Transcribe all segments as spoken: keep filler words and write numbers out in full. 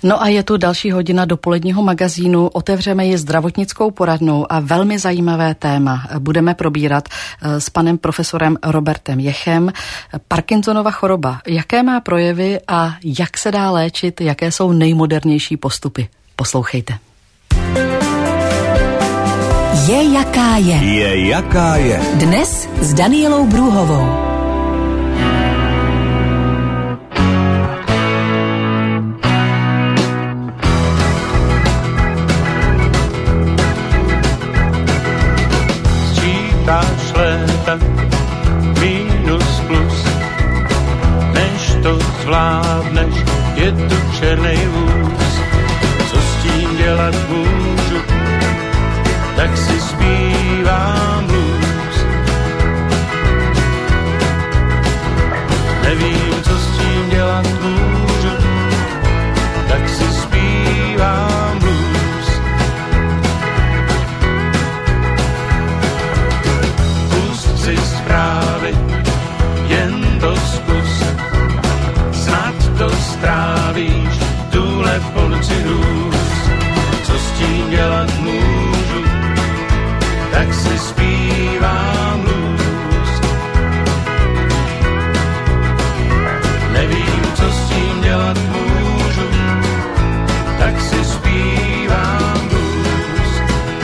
No a je tu další hodina dopoledního magazínu. Otevřeme ji zdravotnickou poradnou a velmi zajímavé téma budeme probírat s panem profesorem Robertem Jechem. Parkinsonova choroba. Jaké má projevy a jak se dá léčit? Jaké jsou nejmodernější postupy? Poslouchejte. Je jaká je. Je jaká je. Dnes s Danielou Brůhovou. Sčítáš léta, minus plus, než to zvládneš, je tu černej vůz. Co s tím dělat můžu, tak si zpívám blues. Nevím, co s tím dělat můžu, tak si zpívám blues. Pust si zprávy, jen to zkus, snad to strávíš, tuhle porci hrůz. Co s tím dělat můžu, tak si zpívám blues. Nevím, co s tím dělat můžu, tak si zpívám blues.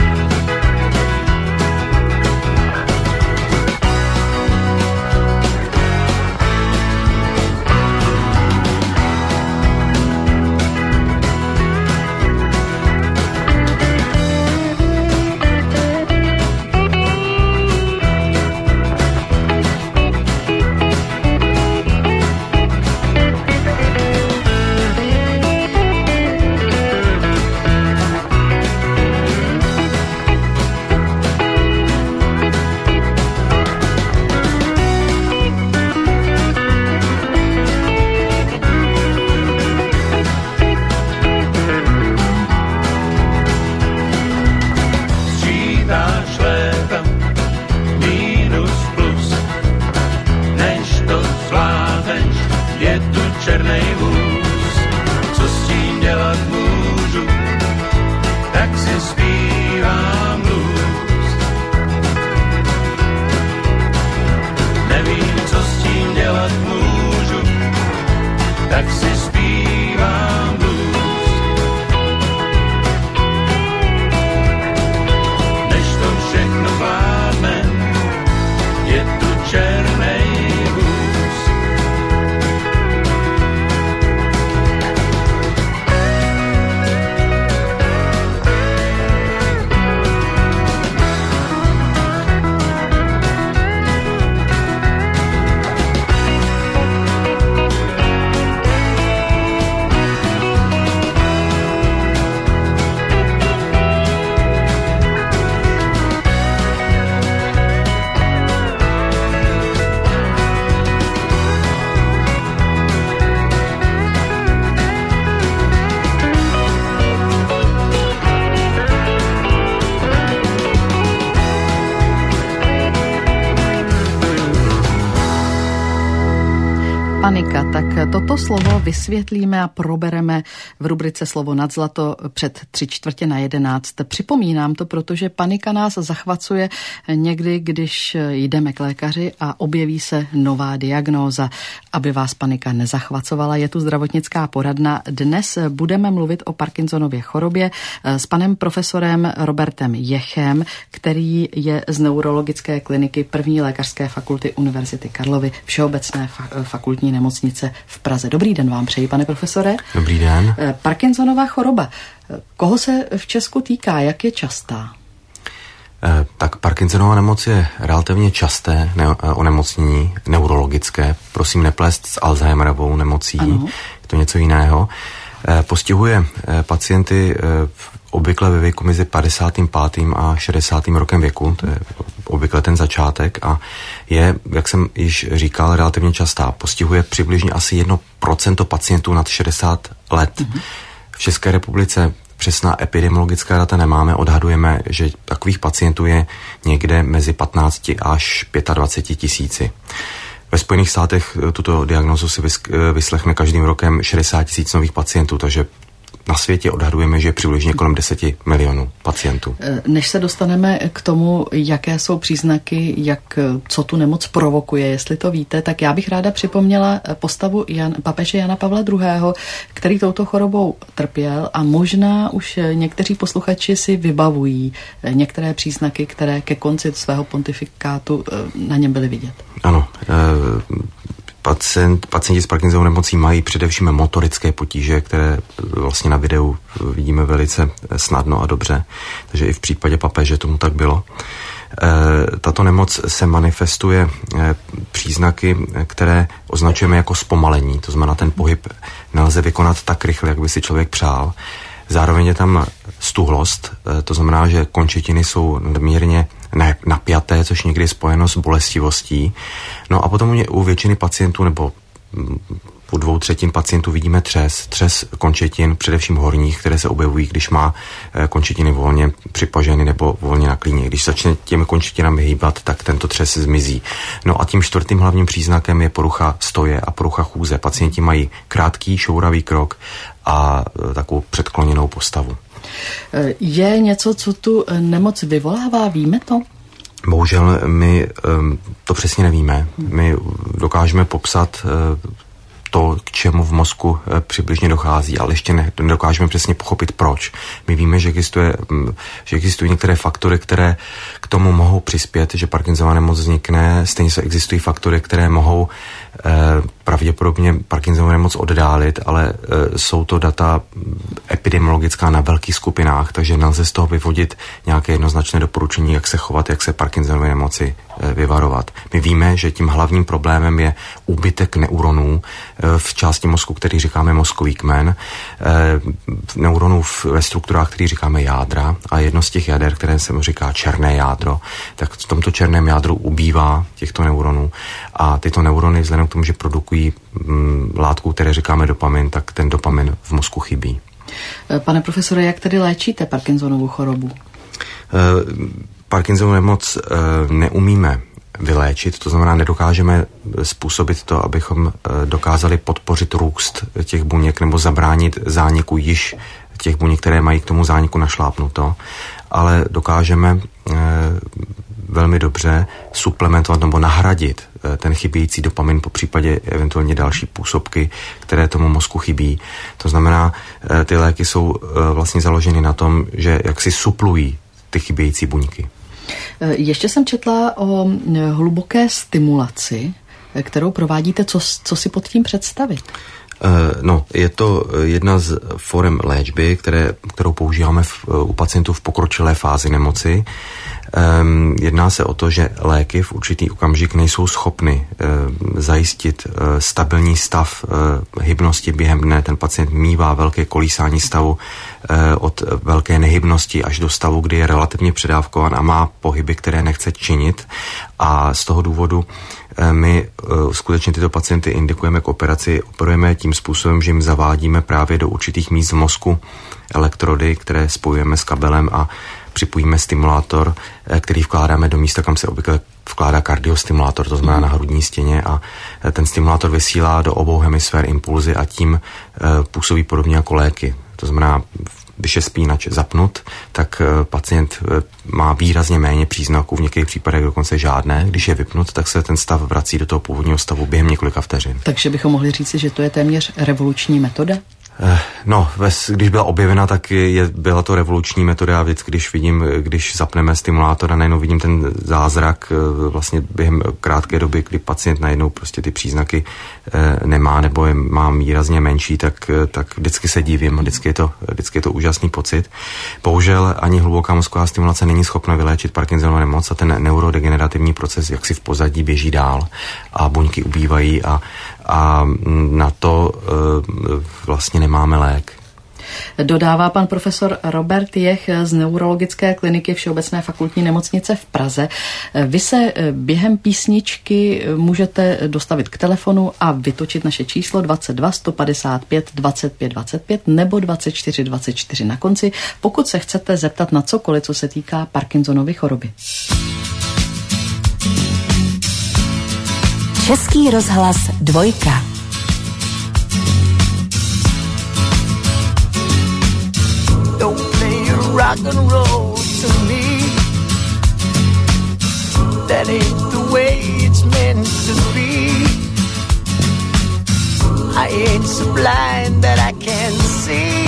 Panika, tak toto slovo vysvětlíme a probereme v rubrice Slovo nad zlato před tři čtvrtě na jedenáct. Připomínám to, protože panika nás zachvacuje někdy, když jdeme k lékaři a objeví se nová diagnóza. Aby vás panika nezachvacovala, je tu zdravotnická poradna. Dnes budeme mluvit o Parkinsonově chorobě s panem profesorem Robertem Jechem, který je z neurologické kliniky první lékařské fakulty Univerzity Karlovy, Všeobecné fakultní nemocnice v Praze. Dobrý den vám přeji, pane profesore. Dobrý den. Parkinsonova choroba. Koho se v Česku týká? Jak je častá? Eh, tak Parkinsonova nemoc je relativně časté ne- onemocnění neurologické. Prosím neplést s Alzheimerovou nemocí. Ano. Je to něco jiného. Eh, postihuje eh, pacienty eh, obvykle ve věku mezi padesátým pátým a šedesátým rokem věku. To je obvykle ten začátek a je, jak jsem již říkal, relativně častá. Postihuje přibližně asi jedno procento pacientů nad šedesát let. Mm-hmm. V České republice přesná epidemiologická data nemáme, odhadujeme, že takových pacientů je někde mezi patnáct až dvacet pět tisíci. Ve Spojených státech tuto diagnózu si vyslechne každým rokem šedesát tisíc nových pacientů, takže na světě odhadujeme, že je přibližně kolem deseti milionů pacientů. Než se dostaneme k tomu, jaké jsou příznaky, jak, co tu nemoc provokuje, jestli to víte, tak já bych ráda připomněla postavu Jan, papeže Jana Pavla druhého., který touto chorobou trpěl a možná už někteří posluchači si vybavují některé příznaky, které ke konci svého pontifikátu na něm byly vidět. Ano, Pacient, pacienti s Parkinsonovou nemocí mají především motorické potíže, které vlastně na videu vidíme velice snadno a dobře. Takže i v případě papeže tomu tak bylo. Tato nemoc se manifestuje příznaky, které označujeme jako zpomalení. To znamená, ten pohyb nelze vykonat tak rychle, jak by si člověk přál. Zároveň je tam stuhlost, to znamená, že končetiny jsou nadměrně napjaté, což někdy je spojeno s bolestivostí. No a potom u většiny pacientů, nebo u dvou třetin pacientů vidíme třes, třes končetin, především horních, které se objevují, když má končetiny volně připaženy nebo volně na klíně. Když začne těmi končetinami hýbat, tak tento třes zmizí. No a tím čtvrtým hlavním příznakem je porucha stoje a porucha chůze. Pacienti mají krátký, šouravý krok a takovou předkloněnou postavu. Je něco, co tu nemoc vyvolává? Víme to? Bohužel my to přesně nevíme. My dokážeme popsat to, k čemu v mozku přibližně dochází, ale ještě ne, nedokážeme přesně pochopit, proč. My víme, že, existuje, že existují některé faktory, které k tomu mohou přispět, že Parkinsonova nemoc vznikne. Stejně se existují faktory, které mohou eh, pravděpodobně Parkinsonovu nemoc oddálit, ale eh, jsou to data epidemiologická na velkých skupinách, takže nelze z toho vyvodit nějaké jednoznačné doporučení, jak se chovat, jak se Parkinsonovy nemoci eh, vyvarovat. My víme, že tím hlavním problémem je úbytek neuronů v části mozku, který říkáme mozkový kmen, neuronů ve strukturách, který říkáme jádra, a jedno z těch jader, které se mu říká černé jádro, tak v tomto černém jádru ubývá těchto neuronů a tyto neurony vzhledem k tomu, že produkují m, látku, které říkáme dopamin, tak ten dopamin v mozku chybí. Pane profesore, jak tedy léčíte Parkinsonovu chorobu? Parkinsonovu nemoc neumíme vyléčit, to znamená, nedokážeme způsobit to, abychom dokázali podpořit růst těch buněk nebo zabránit zániku již těch buněk, které mají k tomu zániku našlápnuto, ale dokážeme velmi dobře suplementovat nebo nahradit ten chybějící dopamin, po případě eventuálně další působky, které tomu mozku chybí. To znamená, ty léky jsou vlastně založeny na tom, že jaksi suplují ty chybějící buňky. Ještě jsem četla o hluboké stimulaci, kterou provádíte. Co, co si pod tím představit? No, je to jedna z forem léčby, které, kterou používáme v, u pacientů v pokročilé fázi nemoci. Um, jedná se o to, že léky v určitý okamžik nejsou schopny um, zajistit uh, stabilní stav uh, hybnosti během dne. Ten pacient mívá velké kolísání stavu uh, od velké nehybnosti až do stavu, kdy je relativně předávkován a má pohyby, které nechce činit. A z toho důvodu uh, my uh, skutečně tyto pacienty indikujeme k operaci. Operujeme tím způsobem, že jim zavádíme právě do určitých míst v mozku elektrody, které spojujeme s kabelem a připojíme stimulátor, který vkládáme do místa, kam se obvykle vkládá kardiostimulátor, to znamená na hrudní stěně, a ten stimulátor vysílá do obou hemisfér impulzy a tím působí podobně jako léky. To znamená, když je spínač zapnut, tak pacient má výrazně méně příznaků, v některých případech dokonce žádné. Když je vypnut, tak se ten stav vrací do toho původního stavu během několika vteřin. Takže bychom mohli říci, že to je téměř revoluční metoda? No, když byla objevena, tak je, byla to revoluční metoda. Já vždycky, když vidím, když zapneme stimulátor a najednou vidím ten zázrak vlastně během krátké doby, kdy pacient najednou prostě ty příznaky nemá nebo je má výrazně menší, tak, tak vždycky se divím, vždycky je to, vždycky je to úžasný pocit. Bohužel ani hluboká mozková stimulace není schopna vyléčit Parkinsonovu nemoc a ten neurodegenerativní proces jaksi v pozadí běží dál a buňky ubývají a, a na to vlastně nemáme lék. Dodává pan profesor Robert Jech z Neurologické kliniky Všeobecné fakultní nemocnice v Praze. Vy se během písničky můžete dostavit k telefonu a vytočit naše číslo dvacet dva sto padesát pět dvacet pět dvacet pět nebo dvacet čtyři dvacet čtyři na konci, pokud se chcete zeptat na cokoliv, co se týká Parkinsonovy choroby. Český rozhlas dvojka. rock and roll to me. That ain't the way it's meant to be. I ain't so blind that I can't see.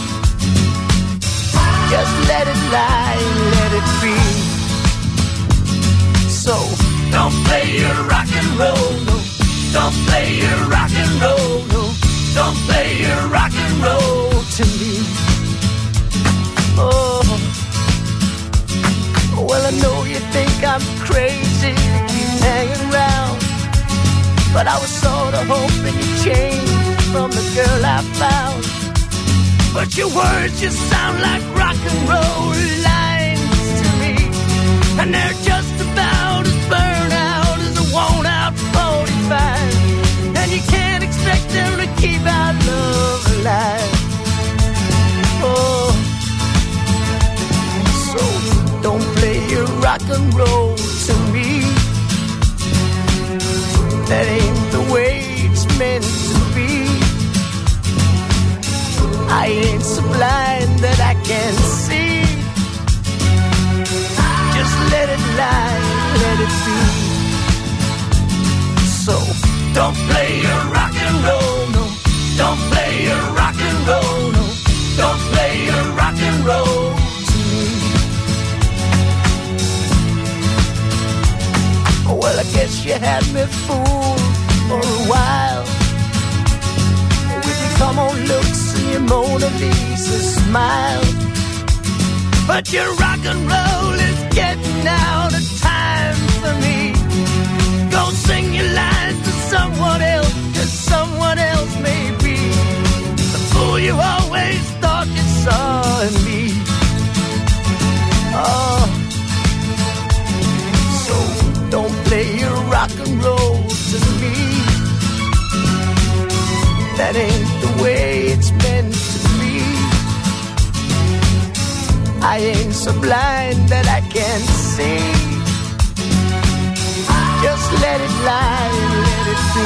Just let it lie, let it be. So don't play your rock and roll, no. Don't play your rock and roll, no. Don't play your rock and roll to me. Oh, well I know you think I'm crazy to keep hanging around, but I was sort of hoping you'd change from the girl I found. But your words just sound like rock and roll lines to me, and they're just about as burned out as a worn out forty-five. And you can't expect them to keep our love alive. Oh, so don't play your rock and roll to me. That ain't the way it's meant to be. I ain't so blind that I can't see. Just let it lie, let it be. So don't play your rock and roll, no. Don't play your rock and roll, no. Don't play your rock and roll to me. Well, I guess you had me fooled for a while with your come on looks and your Mona Lisa smile. But your rock and roll is getting out of time for me. Go sing your lines to someone else, cause someone else may be the fool you always thought you saw in me. Oh, so don't play your rock and roll to me. That ain't the way it's meant to be. I ain't so blind that I can't see. Just let it lie, let it be.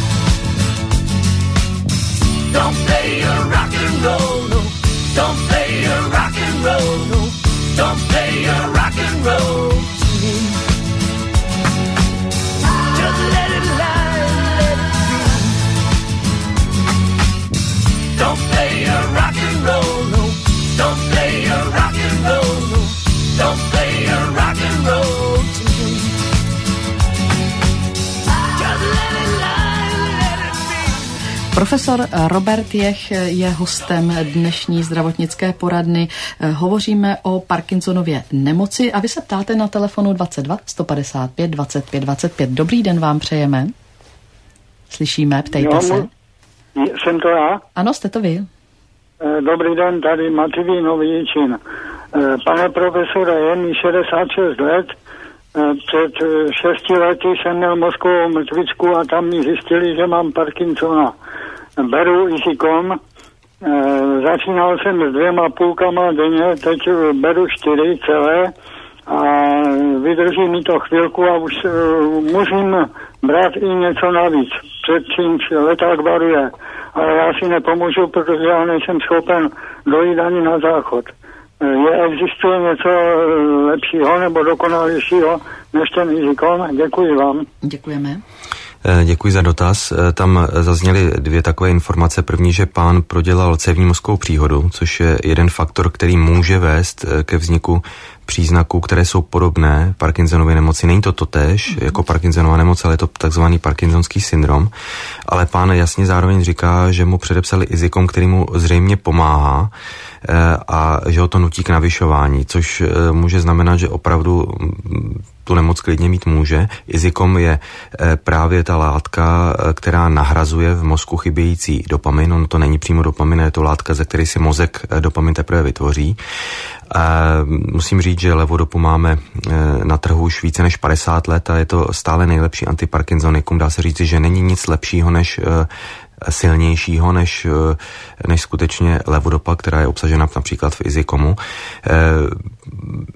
Don't play your rock and roll, no. Don't play your rock and roll, no. Don't play your rock and roll to me. Just let it lie, let it be. Don't play your rock and roll, no. Don't play your rock and roll, no. Don't play your rock and roll to me. Profesor Robert Jech je hostem dnešní zdravotnické poradny. Hovoříme o Parkinsonově nemoci a vy se ptáte na telefonu dvacet dva sto padesát pět dvacet pět dvacet pět. Dobrý den vám přejeme. Slyšíme, ptejte jo, se. Jsem to já? Ano, jste to vy. Dobrý den, tady Mativý Nový Jičín. Pane profesore, je mi šedesát šest let. Před šesti lety jsem měl mozkovou mrtvičku a tam mi zjistili, že mám Parkinsona. Beru Izicom, e, začínal jsem s dvěma půlkama denně, teď beru čtyři celé a vydrží mi to chvilku a už e, musím brát i něco navíc, před čímž leták varuje. Ale já si nepomůžu, protože já nejsem schopen dojít ani na záchod. Je, existuje něco lepšího nebo dokonalějšího než ten Izicom? Děkuji vám. Děkujeme. Děkuji za dotaz. Tam zazněly dvě takové informace. První, že pán prodělal cévní mozkovou příhodu, což je jeden faktor, který může vést ke vzniku příznaků, které jsou podobné Parkinsonově nemoci. Není to totéž jako Parkinsonova nemoc, ale je to takzvaný Parkinsonský syndrom. Ale pán jasně zároveň říká, že mu předepsali Izicom, který mu zřejmě pomáhá a že ho to nutí k navyšování, což může znamenat, že opravdu tu nemoc klidně mít může. Izicom je právě ta látka, která nahrazuje v mozku chybějící dopamin. On to není přímo dopamin, je to látka, ze které si mozek dopamin teprve vytvoří. Musím říct, že levodopu máme na trhu už více než padesát let a je to stále nejlepší antiparkinsonikum. Dá se říct, že není nic lepšího než silnějšího než, než skutečně levodopa, která je obsažena například v Izicomu.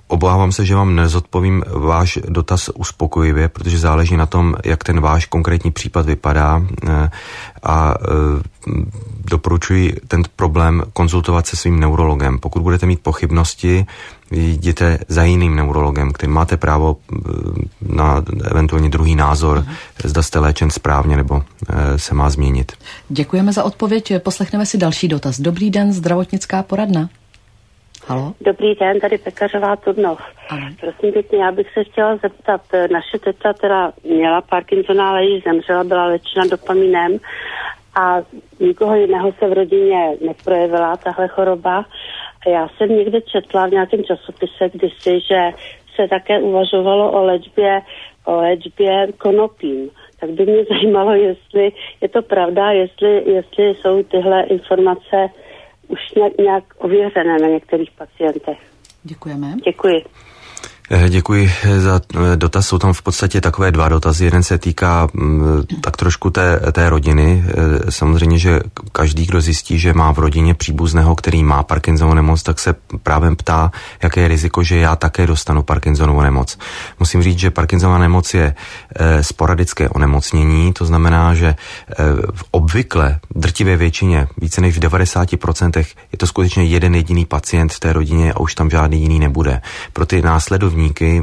obávám se, že vám nezodpovím váš dotaz uspokojivě, protože záleží na tom, jak ten váš konkrétní případ vypadá a doporučuji ten problém konzultovat se svým neurologem. Pokud budete mít pochybnosti, jděte za jiným neurologem, který máte právo na eventuálně druhý názor, Aha. zda jste léčen správně nebo se má změnit. Děkujeme za odpověď. Poslechneme si další dotaz. Dobrý den, zdravotnická poradna. Halo? Dobrý den, tady Pekařová Turnov. Ano. Prosím pěkně, já bych se chtěla zeptat, naše teta teda měla Parkinsona, ale již zemřela, byla léčena dopaminem a nikoho jiného se v rodině neprojevila tahle choroba. A já jsem někde četla v nějakém časopise kdysi, že se také uvažovalo o léčbě, o léčbě konopím. Tak by mě zajímalo, jestli je to pravda, jestli, jestli jsou tyhle informace už nějak ověřené na některých pacientech. Děkujeme. Děkuji. Děkuji za dotaz. Jsou tam v podstatě takové dva dotazy. Jeden se týká tak trošku té, té rodiny. Samozřejmě, že každý, kdo zjistí, že má v rodině příbuzného, který má Parkinsonovu nemoc, tak se právě ptá, jaké je riziko, že já také dostanu Parkinsonovu nemoc. Musím říct, že Parkinsonova nemoc je sporadické onemocnění, to znamená, že v obvykle drtivé většině, více než v devadesáti procentech, je to skutečně jeden jediný pacient v té rodině a už tam žádný jiný nebude. Pro ty následovníky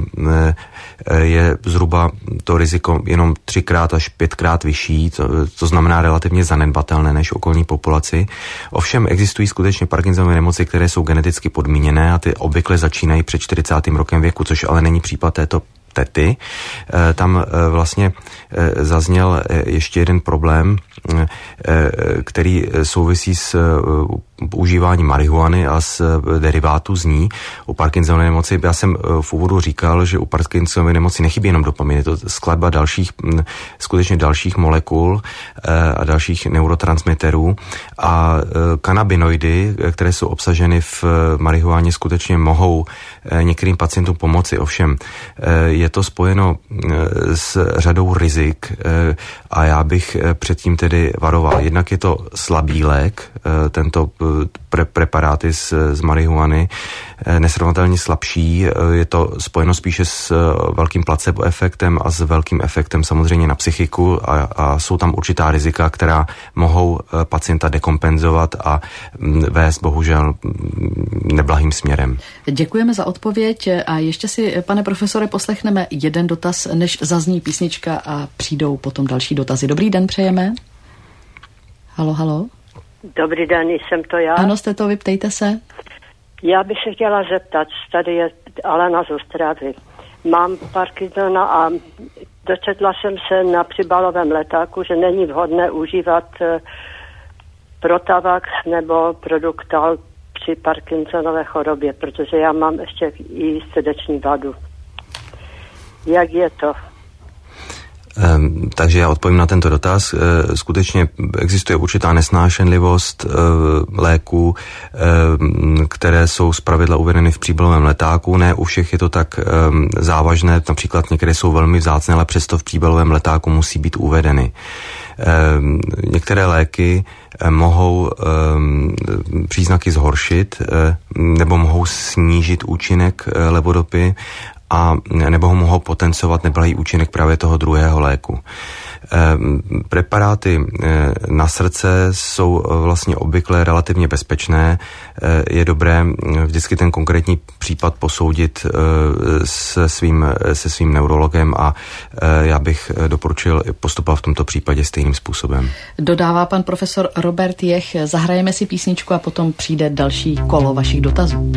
je zhruba to riziko jenom třikrát až pětkrát vyšší, to, to znamená relativně zanedbatelné než okolní populaci. Ovšem existují skutečně Parkinsonovy nemoci, které jsou geneticky podmíněné a ty obvykle začínají před čtyřicátým rokem věku, což ale není případ této tety. Tam vlastně zazněl ještě jeden problém, který souvisí s užíváním marihuany a s derivátů z ní. U Parkinsonovy nemoci, já jsem v úvodu říkal, že u Parkinsonovy nemoci nechybí jenom dopamin, je to skladba dalších, skutečně dalších molekul a dalších neurotransmiterů a kanabinoidy, které jsou obsaženy v marihuáně, skutečně mohou některým pacientům pomoci. Ovšem je to spojeno s řadou rizik a já bych předtím tedy varoval. Jednak je to slabý lék, tento pre- preparáty z, z marihuany, nesrovnatelně slabší. Je to spojeno spíše s velkým placebo efektem a s velkým efektem samozřejmě na psychiku a, a jsou tam určitá rizika, která mohou pacienta dekompenzovat a vést bohužel neblahým směrem. Děkujeme za odpověď a ještě si, pane profesore, poslechneme jeden dotaz, než zazní písnička a přijdou potom další dotazy. Dobrý den přejeme. Halo, halo. Dobrý den, jsem to já. Ano, jste to, vyptejte se. Já bych se chtěla zeptat, tady je Alena z Ostravy. Mám Parkinsona a dočetla jsem se na příbalovém letáku, že není vhodné užívat Protavax nebo Produktal při Parkinsonové chorobě, protože já mám ještě i srdeční vadu. Jak je to? Takže já odpovím na tento dotaz. Skutečně existuje určitá nesnášenlivost léků, které jsou zpravidla uvedeny v příbalovém letáku. Ne u všech je to tak závažné, například některé jsou velmi vzácné, ale přesto v příbalovém letáku musí být uvedeny. Některé léky mohou příznaky zhoršit nebo mohou snížit účinek levodopy a nebo ho mohou potenciovat neblahý účinek právě toho druhého léku. Preparáty na srdce jsou vlastně obvykle relativně bezpečné. Je dobré vždycky ten konkrétní případ posoudit se svým, se svým neurologem a já bych doporučil postupovat v tomto případě stejným způsobem. Dodává pan profesor Robert Jech. Zahrajeme si písničku a potom přijde další kolo vašich dotazů.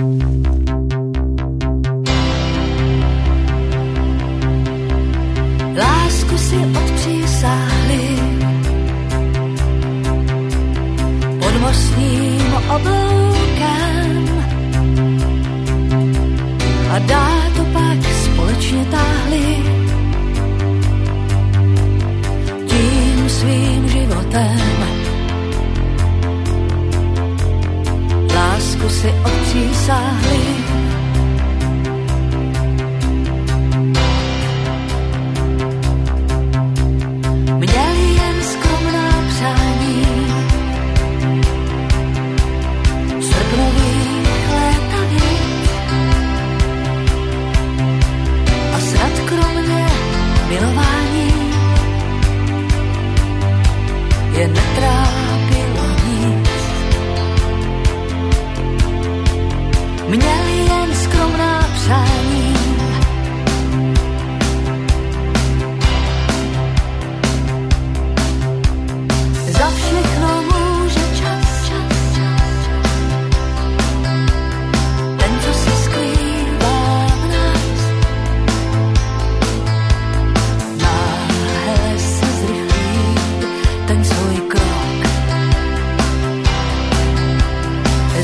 Lásku si odpřísáhli pod mostním obloukem a dál to pak společně táhli tím svým životem. Lásku si odpřísáhli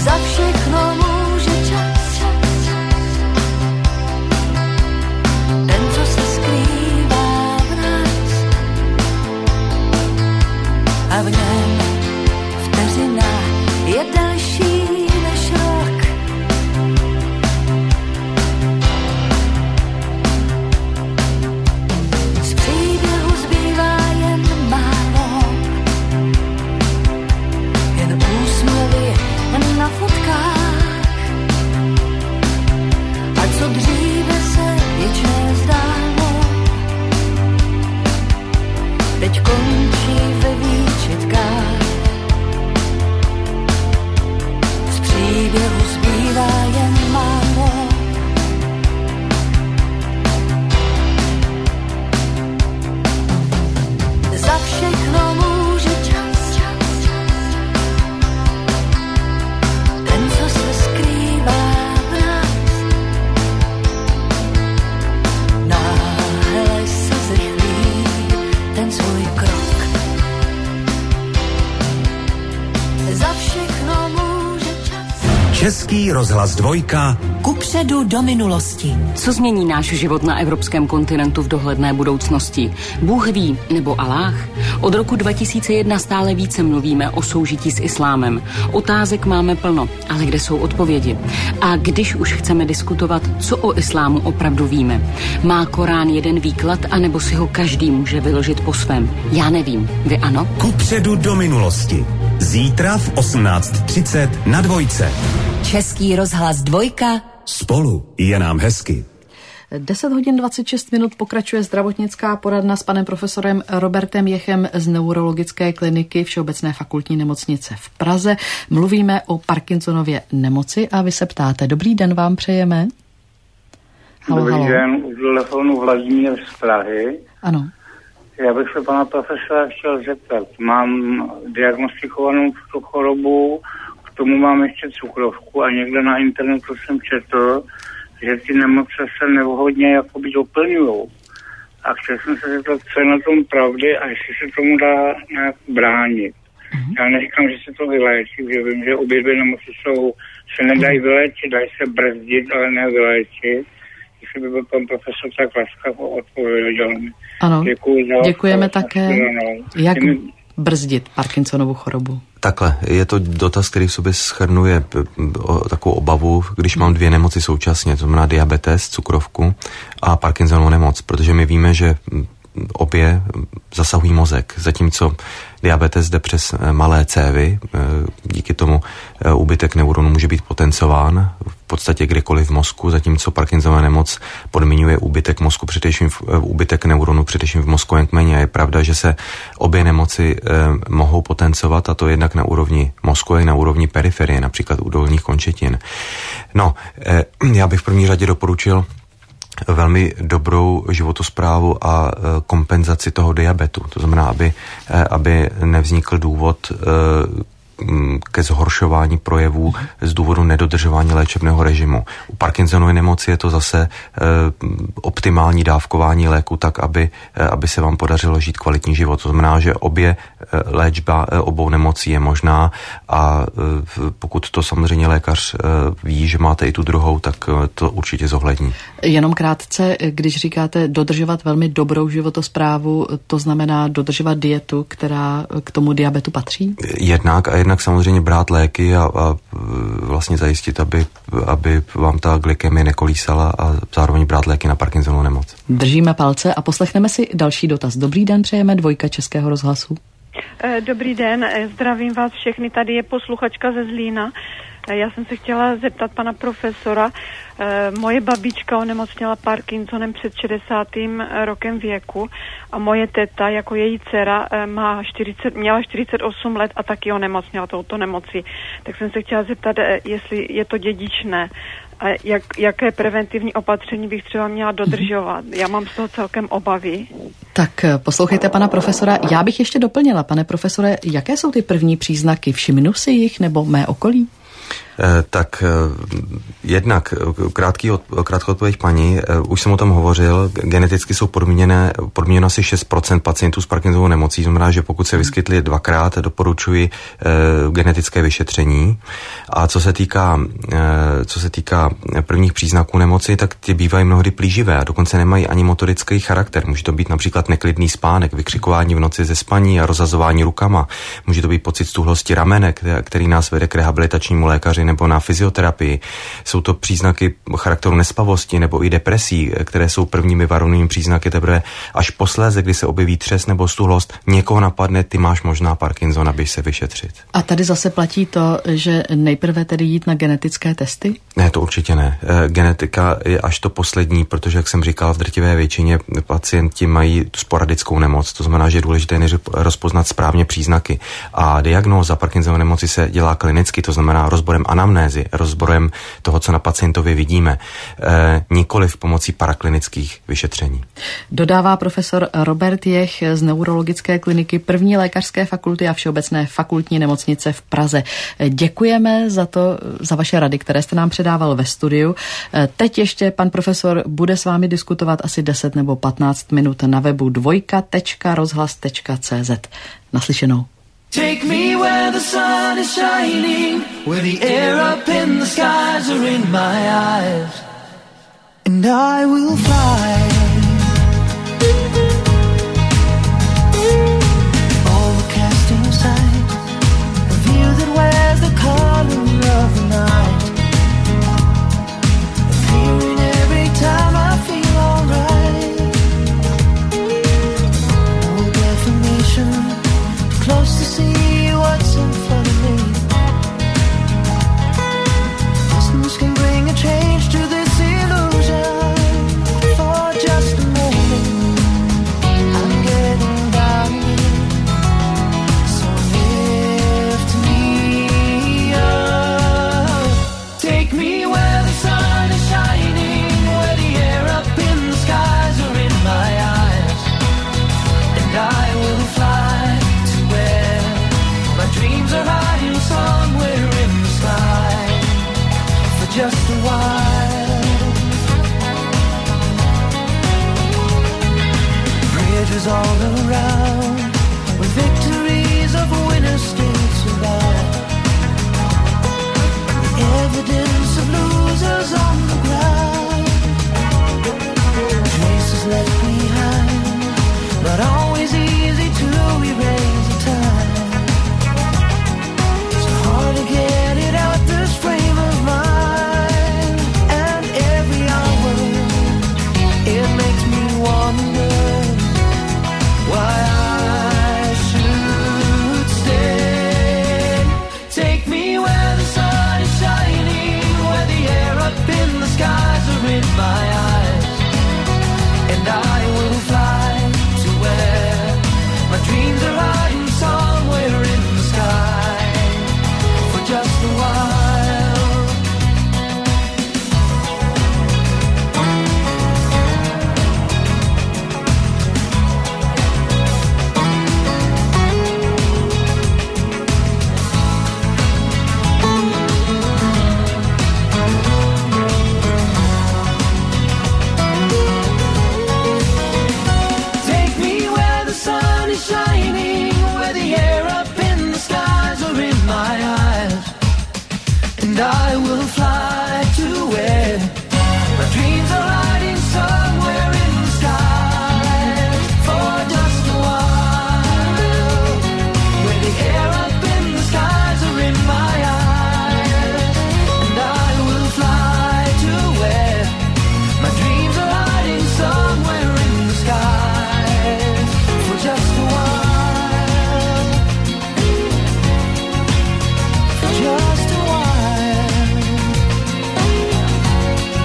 Za všechno může čas, ten, co se skrývá v nás, a v něm vteřina je další než rok. Z příběhu zbývá jen málo, jen úsměvy na fotkách. A co dříve se věčné zdálo, teď končí ve výčitkách. Z příběhu zbývá jen málo, za všechno může čas, ten, co se skrývá v nás, náhle se zrychlí ten svůj krok. Za všechno může čas. Český rozhlas dvojka. Kupředu do minulosti. Co změní náš život na evropském kontinentu v dohledné budoucnosti? Bůh ví, nebo Aláh? Od roku dva tisíce jedna stále více mluvíme o soužití s islámem. Otázek máme plno, ale kde jsou odpovědi? A když už chceme diskutovat, co o islámu opravdu víme? Má Korán jeden výklad, anebo si ho každý může vyložit po svém? Já nevím. Vy ano? Kupředu do minulosti. Zítra v osmnáct třicet na dvojce. Český rozhlas dvojka. Spolu je nám hezky. deset hodin dvacet šest minut pokračuje zdravotnická poradna s panem profesorem Robertem Jechem z neurologické kliniky Všeobecné fakultní nemocnice v Praze. Mluvíme o Parkinsonově nemoci a vy se ptáte. Dobrý den vám přejeme. Halo, Dobrý halo. den, u telefonu Vladimír z Prahy. Ano. Já bych se pana profesora chtěl zeptat. Mám diagnostikovanou tu chorobu, k tomu mám ještě cukrovku a někde na internetu jsem četl, že ty nemoce se nevhodně jakoby doplňujou. A chtěl jsem se zeptat, co je na tom pravdy a jestli se tomu dá nějak bránit. Mm-hmm. Já neříkám, že se to vyléčí, že vím, že obě dvě nemoci jsou, se nedají vyléčit, dají se brzdit, ale ne vyléčit. Jestli by byl pan profesor tak laskav odpověděl mi. Ano, děkuji za děkujeme to, také. Jak brzdit Parkinsonovu chorobu? Takhle, je to dotaz, který v sobě shrnuje takovou obavu, když mám dvě nemoci současně, to znamená diabetes, cukrovku a Parkinsonovu nemoc, protože my víme, že obě zasahují mozek, zatímco diabetes jde přes malé cévy, díky tomu úbytek neuronů může být potencován v podstatě kdekoliv v mozku, zatímco Parkinsonova nemoc podmiňuje úbytek mozku, především v, úbytek neuronů především v mozkovém kmeni. A je pravda, že se obě nemoci eh, mohou potencovat, a to jednak na úrovni mozku i na úrovni periferie, například u dolních končetin. No, eh, já bych v první řadě doporučil velmi dobrou životosprávu a kompenzaci toho diabetu. To znamená, aby, aby nevznikl důvod ke zhoršování projevů z důvodu nedodržování léčebného režimu. U Parkinsonovy nemoci je to zase e, optimální dávkování léku tak, aby, e, aby se vám podařilo žít kvalitní život. To znamená, že obě e, léčba e, obou nemocí je možná a e, pokud to samozřejmě lékař e, ví, že máte i tu druhou, tak e, to určitě zohlední. Jenom krátce, když říkáte dodržovat velmi dobrou životosprávu, to znamená dodržovat dietu, která k tomu diabetu patří? Jednak a jednak samozřejmě brát léky a, a vlastně zajistit, aby, aby vám ta glykemie nekolísala a zároveň brát léky na Parkinsonovu nemoc. Držíme palce a poslechneme si další dotaz. Dobrý den, přejeme dvojka Českého rozhlasu. Dobrý den, zdravím vás všechny, tady je posluchačka ze Zlína. Já jsem se chtěla zeptat pana profesora. Moje babička onemocněla Parkinsonem před šedesátým rokem věku a moje teta, jako její dcera, má čtyřicet, měla čtyřicet osm let a taky onemocněla touto nemocí. Tak jsem se chtěla zeptat, jestli je to dědičné a jak, jaké preventivní opatření bych třeba měla dodržovat. Já mám z toho celkem obavy. Tak poslouchejte pana profesora. Já bych ještě doplnila, pane profesore, jaké jsou ty první příznaky? Všimnu si jich nebo mé okolí? Tak jednak krátký od, krátkou odpověď paní, už jsem o tom hovořil, geneticky jsou podmíněné, podmíněno asi šest procent pacientů s Parkinsonovou nemocí, znamená, že pokud se vyskytli dvakrát, doporučuji genetické vyšetření. A co se týká, co se týká prvních příznaků nemoci, tak ty bývají mnohdy plíživé a dokonce nemají ani motorický charakter. Může to být například neklidný spánek, vykřikování v noci ze spaní a rozhazování rukama. Může to být pocit stuhlosti ramenek, který nás vede k rehabilitačnímu lékaři nebo na fyzioterapii. Jsou to příznaky charakteru nespavosti nebo i depresí, které jsou prvními varovnými příznaky. Teprve až posléze, kdy se objeví třes nebo stuhlost, někoho napadne, ty máš možná Parkinsona, běž se vyšetřit. A tady zase platí to, že nejprve tedy jít na genetické testy? Ne, to určitě ne. Genetika je až to poslední, protože, jak jsem říkal, v drtivé většině pacienti mají sporadickou nemoc. To znamená, že je důležité než rozpoznat správně příznaky. A diagnóza Parkinsonovy nemoci se dělá klinicky, to znamená rozborem anamnézy, rozborem toho, co na pacientovi vidíme, e, nikoliv pomocí paraklinických vyšetření. Dodává profesor Robert Jech z neurologické kliniky první lékařské fakulty a Všeobecné fakultní nemocnice v Praze. Děkujeme za to, za vaše rady, které jste nám předával ve studiu. Teď ještě pan profesor bude s vámi diskutovat asi deset nebo patnáct minut na webu dvojka tečka rozhlas tečka cé zet. Naslyšenou. Take me where the sun is shining, where the air up in the skies are in my eyes, and I will fly. All the casting sight, a view that wears the color of the night, appearing every time I feel alright. No definition, close to see what's in front of me. Distance can bring a change to this illusion. For just a moment, I'm getting down. So lift me up. Take me where the sun is shining, where the air up in the skies are in my eyes, and I will fly. My dreams are hiding somewhere in the sky for just a while. Bridges all around with victories of winners still survive. The evidence of losers on the ground. Traces left behind, not always easy to erase the time. Hard to get it out this frame of mind, and every hour it makes me wonder why I should stay. Take me where the sun is shining, where the air up in the skies are in my eyes, and I will fly to where my dreams are hiding somewhere in the sky. Just a while. Take me where the sun is shining, where the air up in the skies are in my eyes, and I will fly to where my dreams are hiding somewhere in the sky for just a while, where the air up in the skies are in my eyes, and I will fly to where my dreams are hiding somewhere in the sky for just a while, for just a while.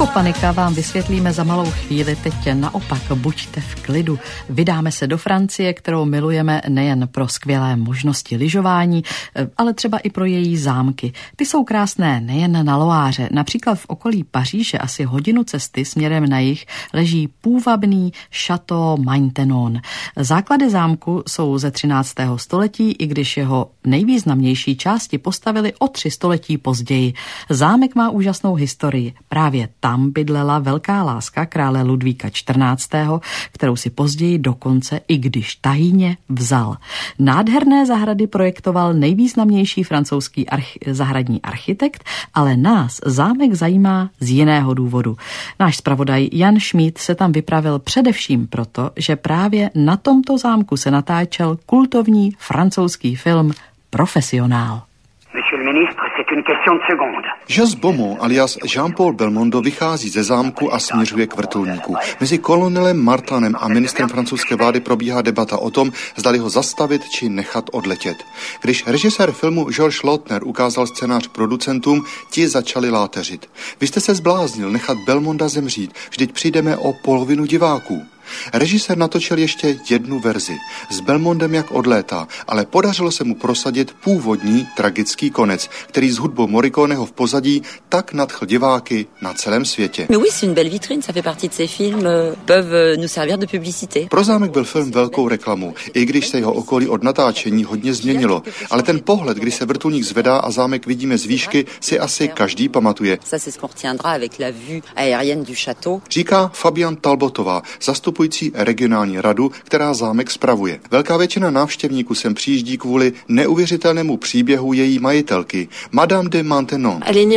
Panika vám vysvětlíme za malou chvíli, teď naopak buďte v klidu. Vydáme se do Francie, kterou milujeme nejen pro skvělé možnosti lyžování, ale třeba i pro její zámky. Ty jsou krásné nejen na Loáře. Například v okolí Paříže asi hodinu cesty směrem na jih leží půvabný Château Maintenon. Základy zámku jsou ze třináctého století, i když jeho nejvýznamnější části postavili o tři století později. Zámek má úžasnou historii. Právě tam bydlela velká láska krále Ludvíka čtrnáctého, kterou si později dokonce, i když tajně, vzal. Nádherné zahrady projektoval nejvýznamnější francouzský arch- zahradní architekt, ale nás zámek zajímá z jiného důvodu. Náš zpravodaj Jan Šmíd se tam vypravil především proto, že právě na tomto zámku se natáčel kultovní francouzský film Profesionál. Jos Beaumont alias Jean-Paul Belmondo vychází ze zámku a směřuje k vrtulníku. Mezi kolonelem Martanem a ministrem francouzské vlády probíhá debata o tom, zdali ho zastavit či nechat odletět. Když režisér filmu Georges Lautner ukázal scénář producentům, ti začali láteřit. Vy jste se zbláznil nechat Belmonda zemřít, vždyť přijdeme o polovinu diváků. Režisér natočil ještě jednu verzi s Belmondem, jak odlétá, ale podařilo se mu prosadit původní tragický konec, který s hudbou Morriconeho v pozadí tak nadchl diváky na celém světě. Mais oui, c'est une belle vitrine, ça fait partie de ces films peuvent nous servir de publicité. Pro zámek byl film velkou reklamou, i když se jeho okolí od natáčení hodně změnilo, ale ten pohled, kdy se vrtulník zvedá a zámek vidíme z výšky, si asi každý pamatuje. Ça c'est ce qu'on retiendra avec la vue aérienne du château. Říká Fabian Talbotová, zastupující regionální radu, která zámek spravuje. Velká většina návštěvníků sem přijíždí kvůli neuvěřitelnému příběhu její majitelky, Madame de Maintenon.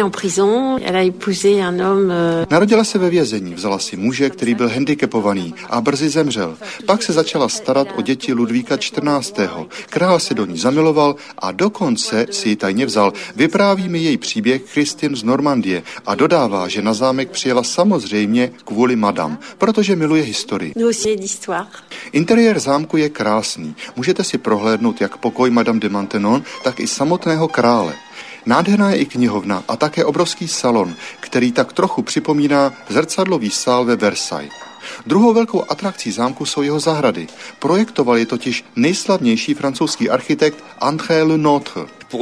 Narodila se ve vězení, vzala si muže, který byl handicapovaný a brzy zemřel. Pak se začala starat o děti Ludvíka čtrnáctého. Král se do ní zamiloval a dokonce si ji tajně vzal. Vypráví mi její příběh Christine z Normandie a dodává, že na zámek přijela samozřejmě kvůli madam, protože miluje historii. Interiér zámku je krásný. Můžete si prohlédnout jak pokoj Madame de Maintenon, tak i samotného krále. Nádherná je i knihovna a také obrovský salon, který tak trochu připomíná zrcadlový sál ve Versailles. Druhou velkou atrakcí zámku jsou jeho zahrady. Projektoval je totiž nejslavnější francouzský architekt André Le Nôtre.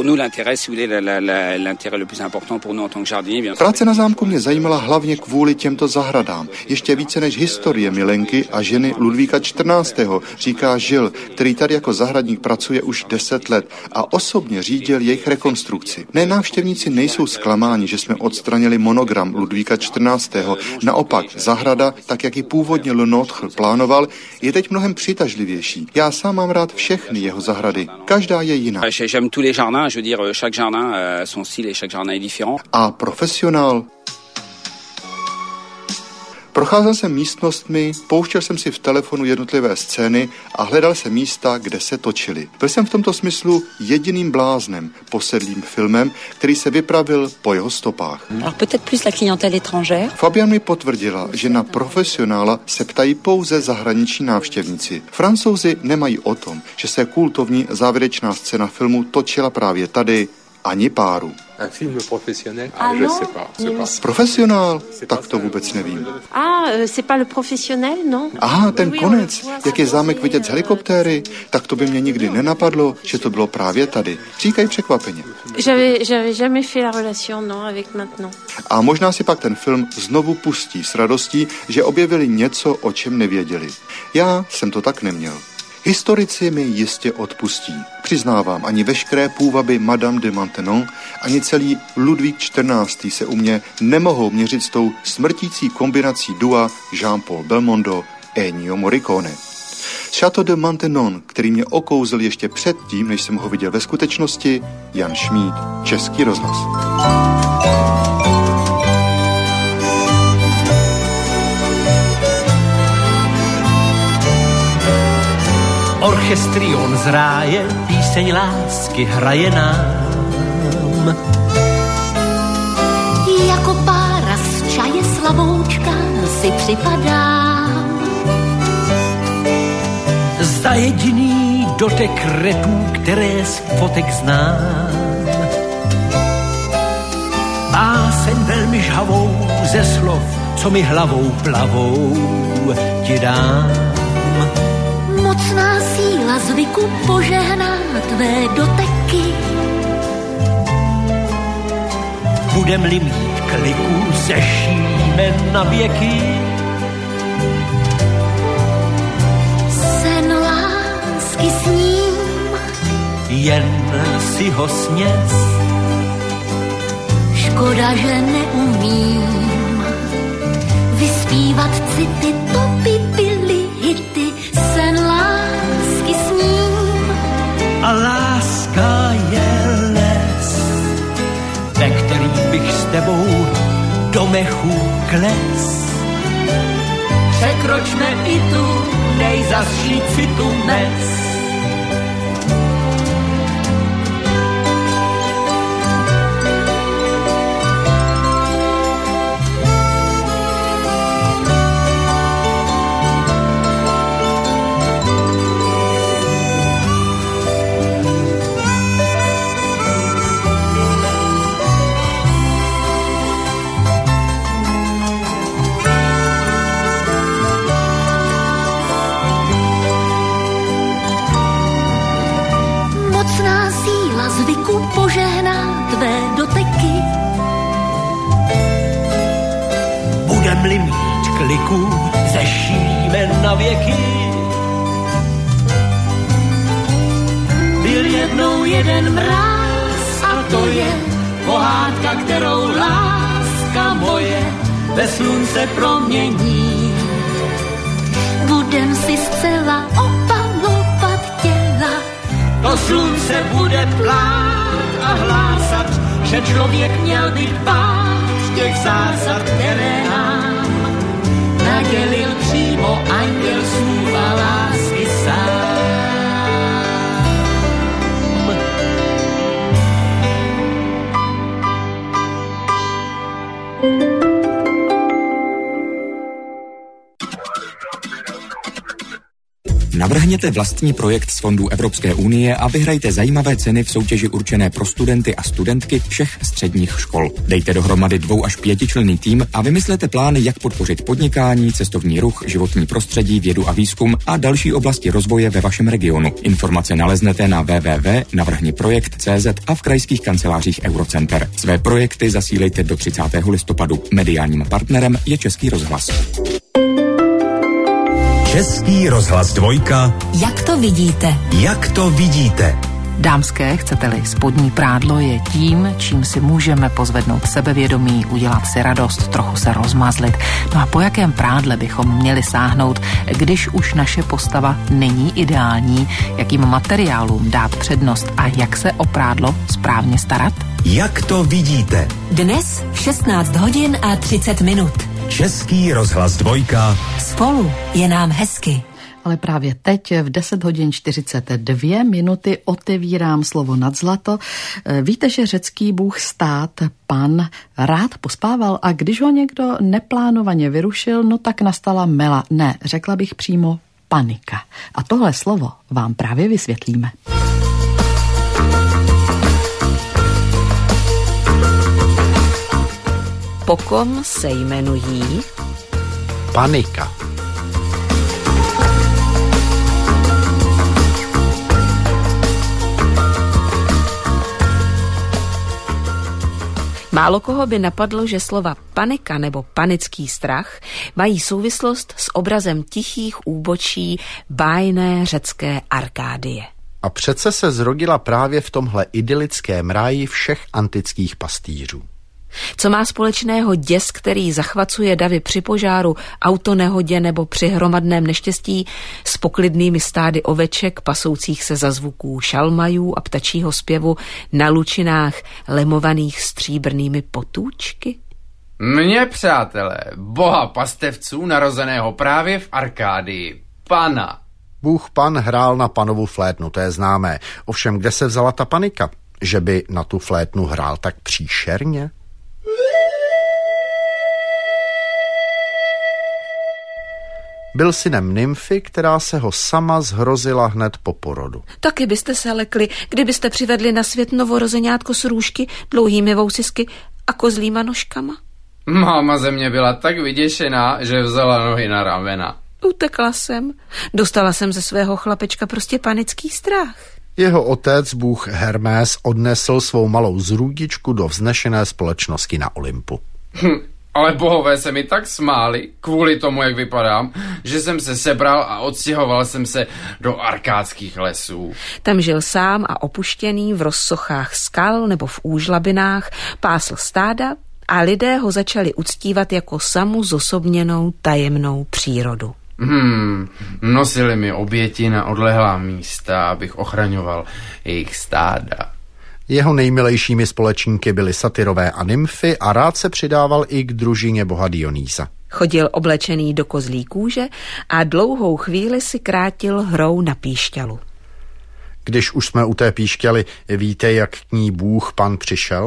Práce na zámku mě zajímala hlavně kvůli těmto zahradám. Ještě více než historie milenky a ženy Ludvíka čtrnáctého, říká Žil, který tady jako zahradník pracuje už deset let a osobně řídil jejich rekonstrukci. Ne, návštěvníci nejsou zklamáni, že jsme odstranili monogram Ludvíka čtrnáctého. Naopak, zahrada, tak jak ji původně Le Nôtre plánoval, je teď mnohem přitažlivější. Já sám mám rád všechny jeho zahrady. Každá je jiná. Je veux dire, chaque jardin a son style et chaque jardin est différent. A profesionál? Procházel jsem místnostmi, pouštěl jsem si v telefonu jednotlivé scény a hledal jsem místa, kde se točily. Byl jsem v tomto smyslu jediným bláznem, posedlým filmem, který se vypravil po jeho stopách. Fabian mi potvrdila, že na profesionála se ptají pouze zahraniční návštěvníci. Francouzi nemají o tom, že se kultovní závěrečná scéna filmu točila právě tady, ani páru. Un film professionnel? Ah, je sais pas. sais pas. Profesionál? Tak to vůbec nevím. Ah, c'est pas le professionnel, non? Aha, ten konec, jak je zámek vidět z helikoptéry, tak to by mě nikdy nenapadlo, že to bylo právě tady. Říkají překvapeně. J'avais, j'avais jamais fait la relation, non, avec maintenant. A možná si pak ten film znovu pustí s radostí, že objevili něco, o čem nevěděli. Já jsem to tak neměl. Historici mi jistě odpustí. Přiznávám, ani veškeré půvaby Madame de Maintenon, ani celý Ludvík čtrnáctý se u mě nemohou měřit s tou smrtící kombinací dua Jean-Paul Belmondo Ennio Morricone. Château de Maintenon, který mě okouzl ještě předtím, než jsem ho viděl ve skutečnosti, Jan Šmíd, Český rozhlas. Orchestrion z ráje, píseň lásky hraje nám. Jako pára z čaje slavoučka si připadám. Za jediný dotek repů, které z fotek znám. Báseň velmi žhavou ze slov co mi hlavou plavou ti dám. Mocná síla zvyku požehná tvé doteky. Budem-li mít kliku, zešíme na věky. Sen lásky s ním, jen si ho sněz. Škoda, že neumím vyspívat city, to by byly hity. Sen lásky s ním. A láska je les, ve který bych s tebou do mechu kles. Překročme i tu nejzazší citu dnes. Požehná tvé doteky. Budem-li mít kliku, zešíme na věky. Byl jednou jeden mráz a to je pohádka, kterou láska moje ve slunce promění. Budem si zcela opalovat těla. To slunce bude plát a hlásat, že člověk měl by dbát těch zásad, které nám nadělil přímo anděl snů a lásky sám. Navrhněte vlastní projekt z fondů Evropské unie a vyhrajte zajímavé ceny v soutěži určené pro studenty a studentky všech středních škol. Dejte dohromady dvou až pětičlenný tým a vymyslete plány, jak podpořit podnikání, cestovní ruch, životní prostředí, vědu a výzkum a další oblasti rozvoje ve vašem regionu. Informace naleznete na w w w tečka navrhni projekt tečka c z a v krajských kancelářích Eurocenter. Své projekty zasílejte do třicátého listopadu. Mediálním partnerem je Český rozhlas. Český rozhlas dvojka. Jak to vidíte? Jak to vidíte? Dámské, chcete-li, spodní prádlo je tím, čím si můžeme pozvednout sebevědomí, udělat si radost, trochu se rozmazlit. No a po jakém prádle bychom měli sáhnout, když už naše postava není ideální, jakým materiálům dát přednost a jak se o prádlo správně starat? Jak to vidíte? Dnes v šestnáct hodin a třicet minut. Český rozhlas dvojka. Spolu je nám hezky. Ale právě teď v deset hodin čtyřicet dvě minuty otevírám slovo nad zlato. Víte, že řecký bůh stát, Pan, rád pospával a když ho někdo neplánovaně vyrušil, no tak nastala mela. Ne, řekla bych přímo panika. A tohle slovo vám právě vysvětlíme. Po kom se jmenují? Panika. Málo koho by napadlo, že slova panika nebo panický strach mají souvislost s obrazem tichých úbočí bájné řecké Arkádie. A přece se zrodila právě v tomhle idylickém ráji všech antických pastýřů. Co má společného děs, který zachvacuje davy při požáru, autonehodě nebo při hromadném neštěstí s poklidnými stády oveček pasoucích se za zvuků šalmajů a ptačího zpěvu na lučinách lemovaných stříbrnými potůčky? Mně, přátelé, boha pastevců narozeného právě v Arkádii, Pana. Bůh Pan hrál na Panovu flétnu, to je známé. Ovšem, kde se vzala ta panika? Že by na tu flétnu hrál tak příšerně? Byl synem nymfy, která se ho sama zhrozila hned po porodu. Taky byste se lekli, kdybyste přivedli na svět novorozeňátko s růžky, dlouhými vousisky a kozlýma nožkama. Máma ze mě byla tak vyděšená, že vzala nohy na ramena. Utekla jsem. Dostala jsem ze svého chlapečka prostě panický strach. Jeho otec, bůh Hermés, odnesl svou malou zrůdičku do vznešené společnosti na Olympu. Hm, ale bohové se mi tak smáli, kvůli tomu, jak vypadám, že jsem se sebral a odstěhoval jsem se do arkádských lesů. Tam žil sám a opuštěný v rozsochách skal nebo v úžlabinách, pásl stáda a lidé ho začali uctívat jako samu zosobněnou tajemnou přírodu. Hmm, nosili mi oběti na odlehlá místa, abych ochraňoval jejich stáda. Jeho nejmilejšími společníky byly satyrové a nymfy a rád se přidával i k družině boha Dionýsa. Chodil oblečený do kozlí kůže a dlouhou chvíli si krátil hrou na píšťalu. Když už jsme u té píšťaly, víte, jak k ní bůh pan přišel?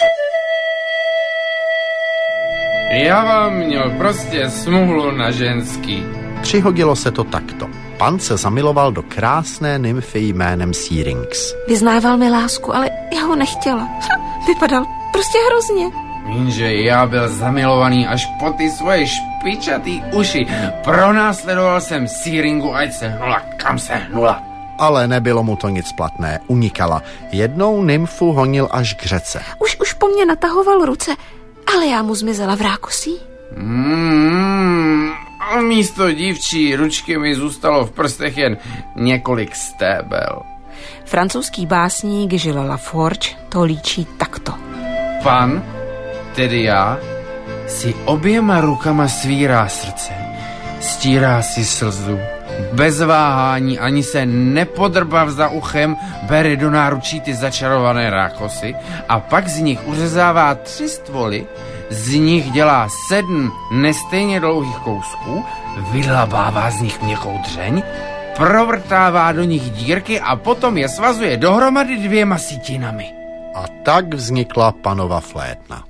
Já vám měl prostě smůlu na ženský. Přihodilo se to takto. Pan se zamiloval do krásné nymfy jménem Syrinx. Vyznával mi lásku, ale já ho nechtěla. Vypadal prostě hrozně. Jenže já byl zamilovaný až po ty svoje špičatý uši. Pronásledoval jsem Syringu, ať se hnula, kam se hnula. Ale nebylo mu to nic platné, unikala. Jednou nymfu honil až k řece. Už, už po mně natahoval ruce, ale já mu zmizela v rákosí. Mm, a místo dívčí ručky mi zůstalo v prstech jen několik stébel. Francouzský básník Gilles Laforge to líčí takto. Pan, tedy já, si oběma rukama svírá srdce, stírá si slzu, bez váhání ani se nepodrbav za uchem, bere do náručí ty začarované rákosy a pak z nich uřezává tři stvoly, z nich dělá sedm nestejně dlouhých kousků, vydlabává z nich měkkou dřeň, provrtává do nich dírky a potom je svazuje dohromady dvěma sítinami. A tak vznikla panova flétna.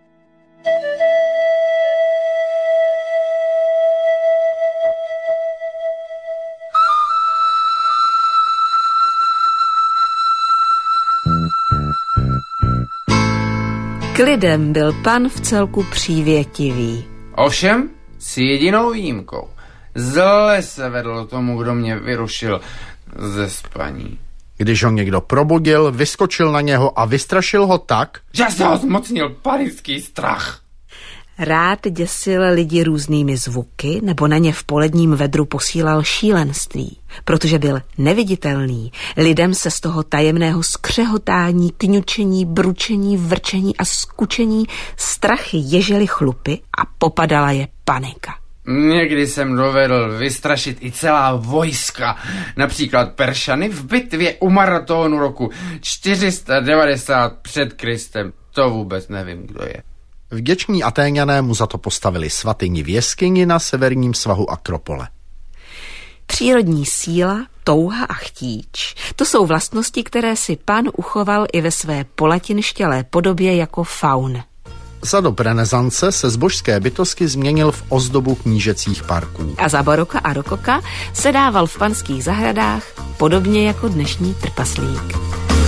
K lidem byl pan v celku přívětivý. Ovšem s jedinou výjimkou. Zle se vedl tomu, kdo mě vyrušil ze spaní. Když ho někdo probudil, vyskočil na něho a vystrašil ho tak, že se ho zmocnil panický strach. Rád děsil lidi různými zvuky nebo na ně v poledním vedru posílal šílenství. Protože byl neviditelný, lidem se z toho tajemného skřehotání, kňučení, bručení, vrčení a skučení strachy ježely chlupy a popadala je panika. Někdy jsem dovedl vystrašit i celá vojska, například Peršany v bitvě u Maratonu roku čtyři sta devadesát před Kristem. To vůbec nevím, kdo je. Vděční Atéňané mu za to postavili svatyni v jeskyni na severním svahu Akropole. Přírodní síla, touha a chtíč, to jsou vlastnosti, které si pan uchoval i ve své polatinštělé podobě jako faun. Za dob renesance se z božské bytosti změnil v ozdobu knížecích parků. A za baroka a rokoka se dával v panských zahradách, podobně jako dnešní trpaslík.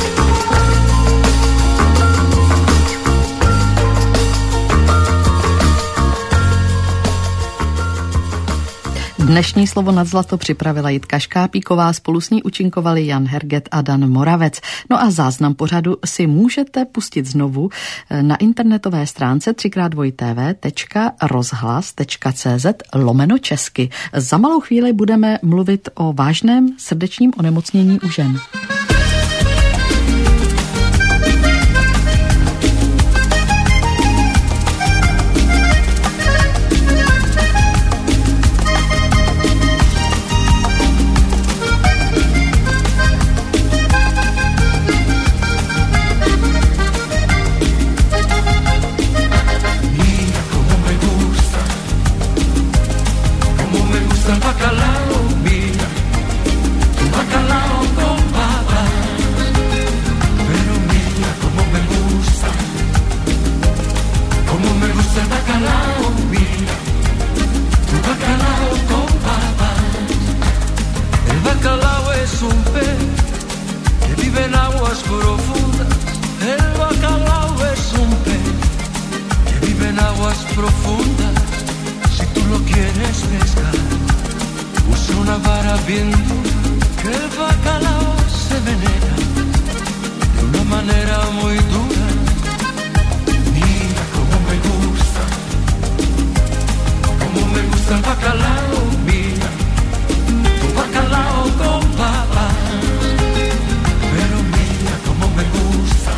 Dnešní slovo nad zlato připravila Jitka Škápíková, spolu s ní účinkovali Jan Herget a Dan Moravec. No a záznam pořadu si můžete pustit znovu na internetové stránce třikrát dvojtv tečka rozhlas tečka cz lomeno česky. Za malou chvíli budeme mluvit o vážném srdečním onemocnění u žen. Bacalao, mira, tu bacalao con papa. profundas, si tú lo quieres pescar, usa una vara bien dura, que el bacalao se venera de una manera muy dura. Mira cómo me gusta, cómo me gusta el bacalao, mira, tu bacalao con papas. Pero mira cómo me gusta,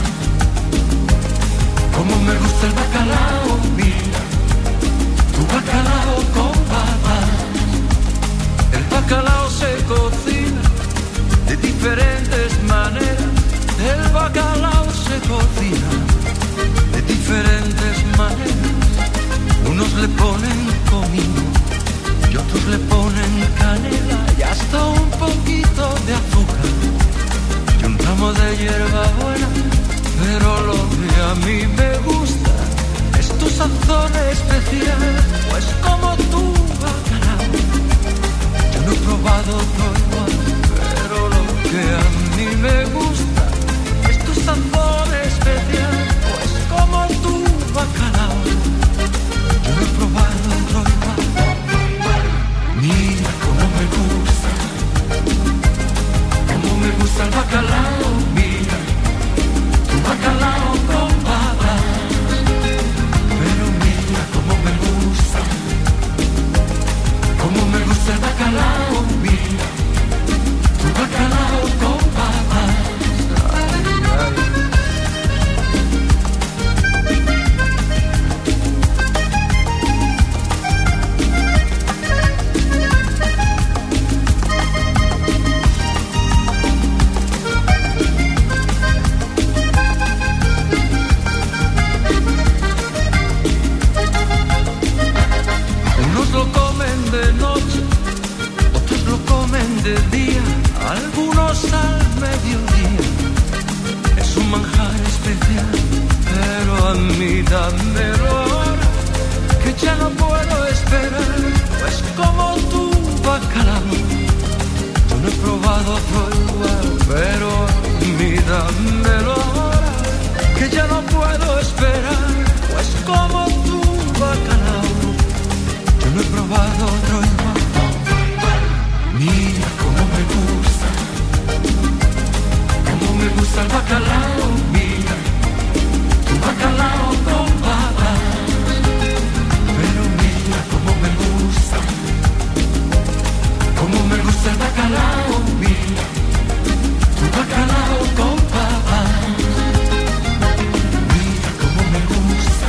cómo me gusta el bacalao, mira, tu bacalao con papas. El bacalao se cocina de diferentes maneras, el bacalao se cocina de diferentes maneras. Unos le ponen comino y otros le ponen canela y hasta un poquito de azúcar y un ramo de hierba buena. Pero lo que a mí me gusta es tu sazón especial, pues como tu bacalao yo no he probado otro igual. Pero lo que a mí me gusta es tu sazón especial, pues como tu bacalao yo no he probado otro igual. Mira cómo me gusta, cómo me gusta el bacalao, mira, tu bacalao con papas. Pero mira cómo me gusta, cómo me gusta el bacalao, mira, tu bacalao con papas. Unos lo comen de noche, otros lo comen de día, algunos al mediodía. Es un manjar especial, pero a mí dámelo ahora, que ya no puedo esperar, pues como tu bacalao yo no he probado otro igual. Pero a mí dámelo ahora, que ya no puedo esperar, pues como tu bacalao yo no he probado otro igual. Mira cómo me gusta, cómo me gusta el bacalao, mira, tu bacalao con papas. Pero mira cómo me gusta, cómo me gusta el bacalao, mira, tu bacalao con papas. Mira cómo me gusta,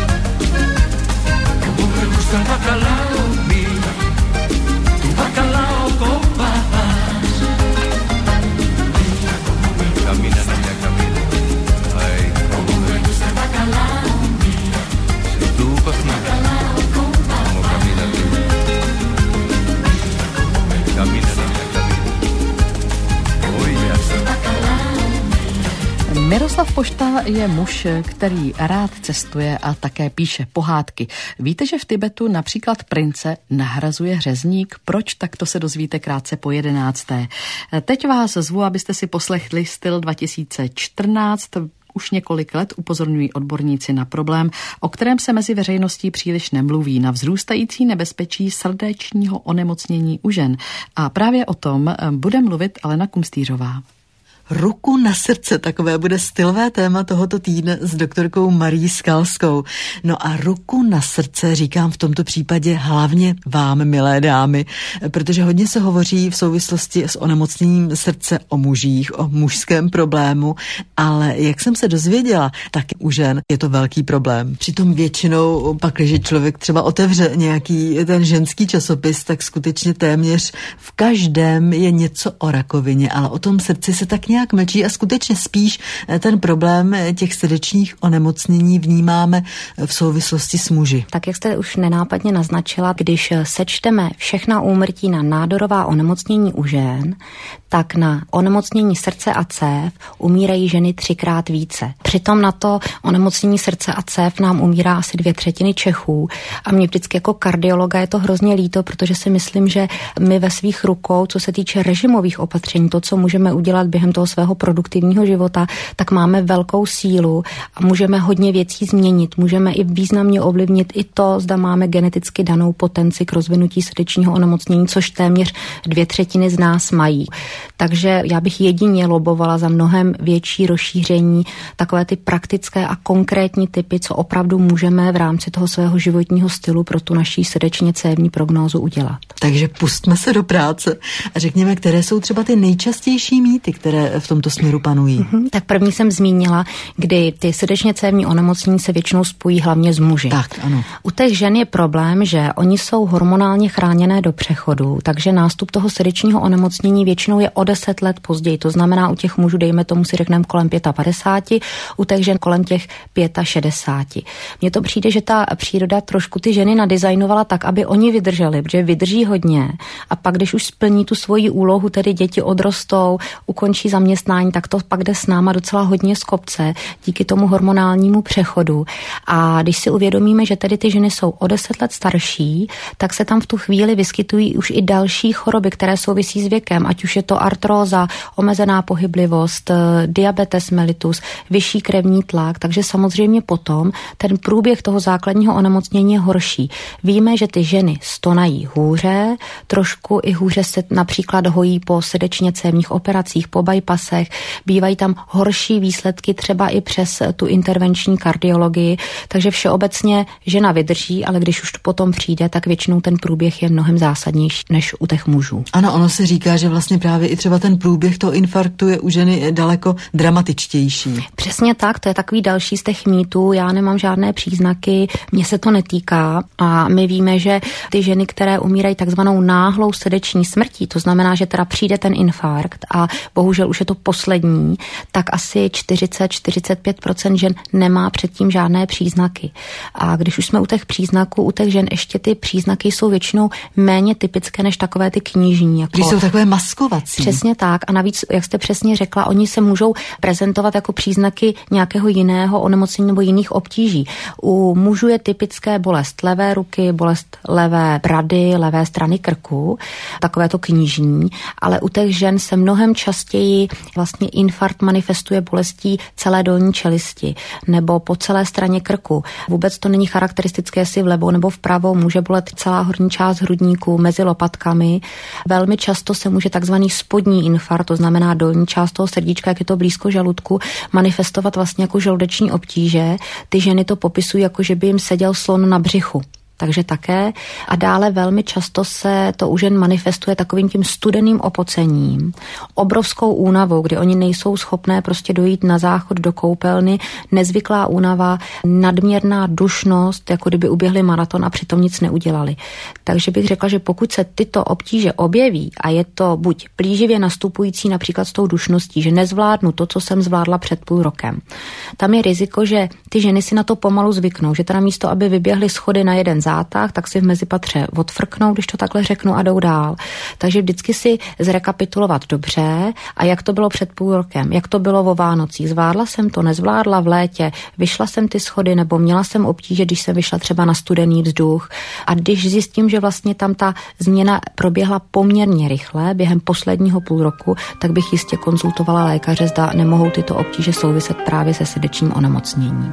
cómo me gusta el bacalao, mira, tu bacalao con papas. Mira cómo me gusta, camina, niña, camina. Ay, cómo me gusta el bacalao, mira, si tú vas mal, cómo camina, niña. Camina, niña, camina. Oye, hasta Miroslav Pošta je muž, který rád cestuje a také píše pohádky. Víte, že v Tibetu například prince nahrazuje řezník? Proč? Tak to se dozvíte krátce po jedenácté. Teď vás zvu, abyste si poslechli Styl dva tisíce čtrnáct. Už několik let upozorňují odborníci na problém, o kterém se mezi veřejností příliš nemluví, na vzrůstající nebezpečí srdečního onemocnění u žen. A právě o tom bude mluvit Alena Kumstýřová. Ruku na srdce, takové bude stylové téma tohoto týdne s doktorkou Marií Skalskou. No a ruku na srdce říkám v tomto případě hlavně vám, milé dámy, protože hodně se hovoří v souvislosti s onemocněním srdce o mužích, o mužském problému, ale jak jsem se dozvěděla, tak u žen je to velký problém. Přitom většinou, pak, když člověk třeba otevře nějaký ten ženský časopis, tak skutečně téměř v každém je něco o rakovině, ale o tom srdci se tak nějak mlčí a skutečně spíš ten problém těch srdečních onemocnění vnímáme v souvislosti s muži. Tak jak jste už nenápadně naznačila, když sečteme všechna úmrtí na nádorová onemocnění u žen, tak na onemocnění srdce a cév umírají ženy třikrát více. Přitom na to onemocnění srdce a cév nám umírá asi dvě třetiny Čechů a mě vždycky jako kardiologa je to hrozně líto, protože si myslím, že my ve svých rukou, co se týče režimových opatření, to, co můžeme udělat během toho toho svého produktivního života, tak máme velkou sílu a můžeme hodně věcí změnit. Můžeme i významně ovlivnit i to, zda máme geneticky danou potenci k rozvinutí srdečního onemocnění, což téměř dvě třetiny z nás mají. Takže já bych jedině lobovala za mnohem větší rozšíření, takové ty praktické a konkrétní typy, co opravdu můžeme v rámci toho svého životního stylu pro tu naší srdečně cévní prognózu udělat. Takže pustme se do práce a řekněme, které jsou třeba ty nejčastější mýty, které v tomto směru panují. Mm-hmm. Tak první jsem zmínila, kdy ty srdečně cévní onemocnění se většinou spojí hlavně s muži. Tak, ano. U těch žen je problém, že oni jsou hormonálně chráněné do přechodu, takže nástup toho srdečního onemocnění většinou je o deset let později. To znamená u těch mužů, dejme tomu si řekneme kolem padesát pět, u těch žen kolem těch šedesát pět. Mně to přijde, že ta příroda trošku ty ženy nadizajnovala tak, aby oni vydrželi, protože vydrží hodně a pak, když už splní tu svoji úlohu, tedy děti odrostou, ukončí zaměstnání, tak to pak jde s náma docela hodně z kopce díky tomu hormonálnímu přechodu. A když si uvědomíme, že tedy ty ženy jsou o deset let starší, tak se tam v tu chvíli vyskytují už i další choroby, které souvisí s věkem, ať už je to artróza, omezená pohyblivost, diabetes mellitus, vyšší krevní tlak, takže samozřejmě potom ten průběh toho základního onemocnění je horší. Víme, že ty ženy stonají hůře, trošku i hůře se například hojí po srdečně cévních operacích, po bypassech, bývají tam horší výsledky třeba i přes tu intervenční kardiologii, takže všeobecně žena vydrží, ale když už to potom přijde, tak většinou ten průběh je mnohem zásadnější než u těch mužů. Ano, ono se říká, že vlastně právě i třeba ten průběh toho infarktu je u ženy daleko dramatičtější. Přesně tak, to je takový další z těch mýtů. Já nemám žádné příznaky, mně se to netýká a my víme, že ty ženy, které umírají takzvanou náhlou srdeční smrtí, to znamená, že teda přijde ten infarkt a bohužel už je to poslední, tak asi čtyřicet až čtyřicet pět procent žen nemá předtím žádné příznaky. A když už jsme u těch příznaků, u těch žen ještě ty příznaky jsou většinou méně typické než takové ty knižní. Jako... Když jsou takové maskovací. Přesně tak a navíc, jak jste přesně řekla, oni se můžou prezentovat jako příznaky nějakého jiného onemocnění nebo jiných obtíží. U mužů je typické bolest levé ruky, bolest levé brady, levé strany krku, takové to knižní, ale u těch žen se mnohem častěji vlastně infarkt manifestuje bolestí celé dolní čelisti nebo po celé straně krku. Vůbec to není charakteristické, jestli vlevo nebo vpravo, může bolet celá horní část hrudníku mezi lopatkami. Velmi často se může takzvaný spodní infarkt, to znamená dolní část toho srdíčka, jak je to blízko žaludku, manifestovat vlastně jako žaludeční obtíže. Ty ženy to popisují jako, že by jim seděl slon na břichu. Takže také. A dále velmi často se to u žen manifestuje takovým tím studeným opocením, obrovskou únavou, kdy oni nejsou schopné prostě dojít na záchod do koupelny, nezvyklá únava, nadměrná dušnost, jako kdyby uběhli maraton a přitom nic neudělali. Takže bych řekla, že pokud se tyto obtíže objeví a je to buď plíživě nastupující například s tou dušností, že nezvládnu to, co jsem zvládla před půl rokem, tam je riziko, že ty ženy si na to pomalu zvyknou, že teda místo, aby vyběhly schody na jeden zátah, tak si v mezipatře odfrknou, když to takhle řeknu, a jdou dál. Takže vždycky si zrekapitulovat dobře a jak to bylo před půl rokem, jak to bylo o Vánocích. Zvládla jsem to, nezvládla v létě, vyšla jsem ty schody nebo měla jsem obtíže, když jsem vyšla třeba na studený vzduch. A když zjistím, že vlastně tam ta změna proběhla poměrně rychle během posledního půl roku, tak bych jistě konzultovala lékaře, zda nemohou tyto obtíže souviset právě se srdečním onemocněním.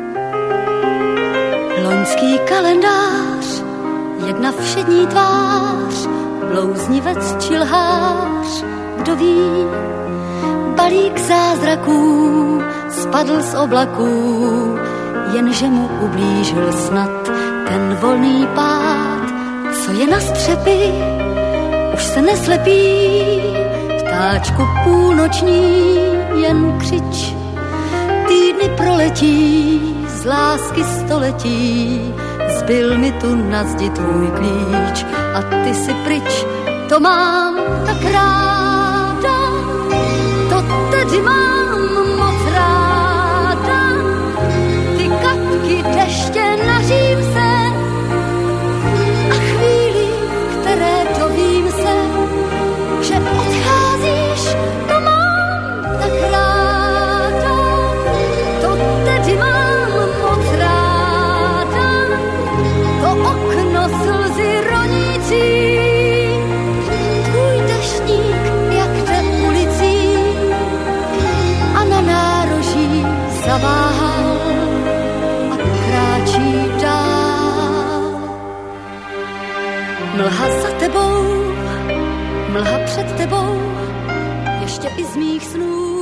Loňský kalendář, jedna všední tvář, blouznivec či lhář, kdo ví, balík zázraků spadl z oblaků, jenže mu ublížil snad ten volný pád, co je na střepy, už se neslepí, ptáčku půlnoční, jen křič, týdny proletí, z lásky století, zbyl mi tu na zdi tvůj klíč a ty si pryč, to mám tak ráda, to tedy mám moc ráda, ty kapky deště na římse a chvíli, které to vím se, že odcházíš, to mám tak ráda, to tedy mám slzy ronící, tvůj deštník, jak jde ulicí, zaváhal a kráčí dál. Mlha za tebou, mlha před tebou, ještě i z mých snů.